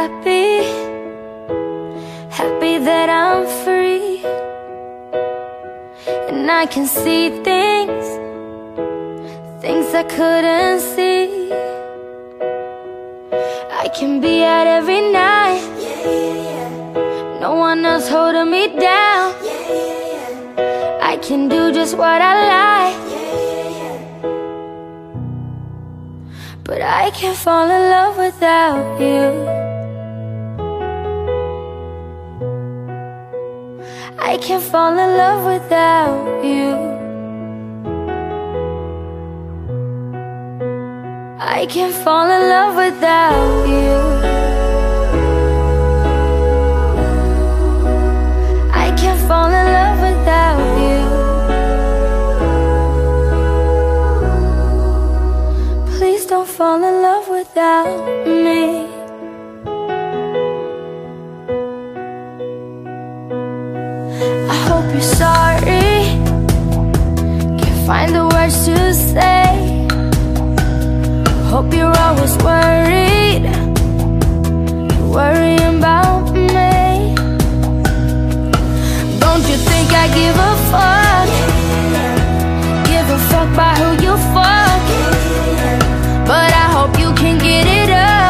happy, happy that I'm free, and I can see things I couldn't see. I can be out every night, no one else holding me down. I can do just what I like, but I can't fall in love without you. I can't fall in love without you. I can't fall in love without you. I can't fall in love without you. Please don't fall in love without me. I hope you're sorry, can't find the words to say. Hope you're always worried, worrying about me. Don't you think I give a fuck? Give a fuck by who you fuck. But I hope you can get it up,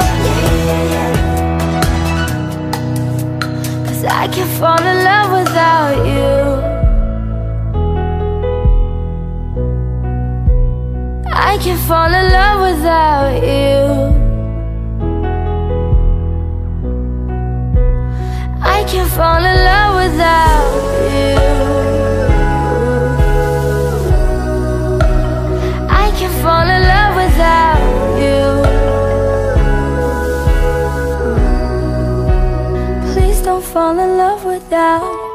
'cause I can't fall in love without you. I can't fall in love without you. I can't fall in love without you. I can't fall in love without you. Please don't fall in love without